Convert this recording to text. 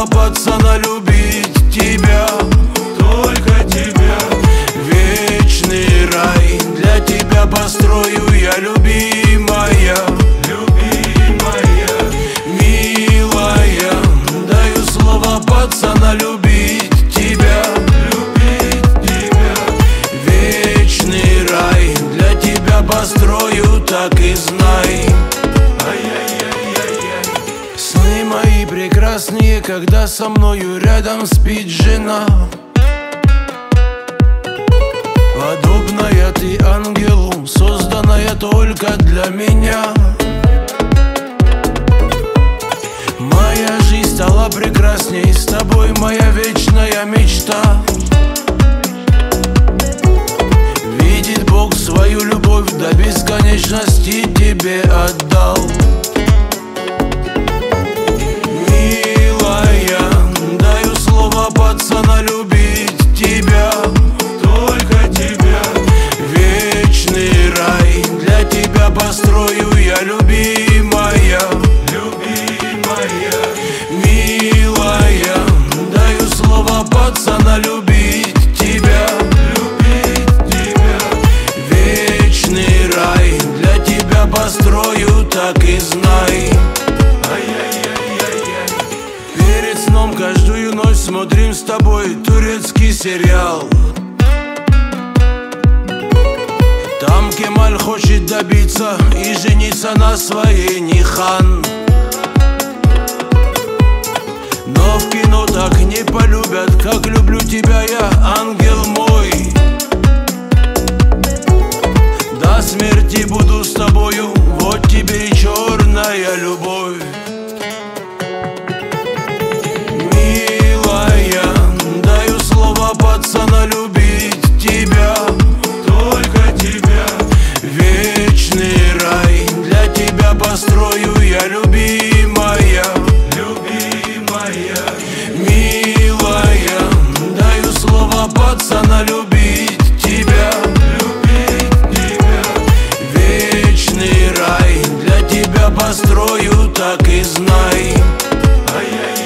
слова пацана любить тебя, только тебя. Вечный рай для тебя построю я, любимая, любимая, милая. Даю слово пацана любить тебя, любить тебя. Вечный рай для тебя построю, так и знай. Сны мои прекрасные, когда со мною рядом спит жена. Подобная ты ангелу, созданная только для меня. Моя жизнь стала прекрасней с тобой, моя вечная мечта. Видит Бог свою любовь до бесконечности тебе отдал. Милая, даю слово пацана любить тебя, только тебя. Вечный рай для тебя построю я, любимая, любимая, милая. Даю слово пацана любить тебя, любить тебя. Вечный рай для тебя построю, так и знай. Перед сном каждую ночь смотрим с тобой турецкий сериал. Там Кемаль хочет добиться и жениться на своей Нихан. Но в кино так не полюбят, как люблю тебя я, ангел мой. До смерти буду с тобою, вот тебе и черная любовь. Милая, даю слово пацана любить тебя, только тебя. Вечный рай для тебя построю я, любимая, любимая, милая. Даю слово пацана любить тебя, любить тебя. Вечный рай для тебя построю, так и знай.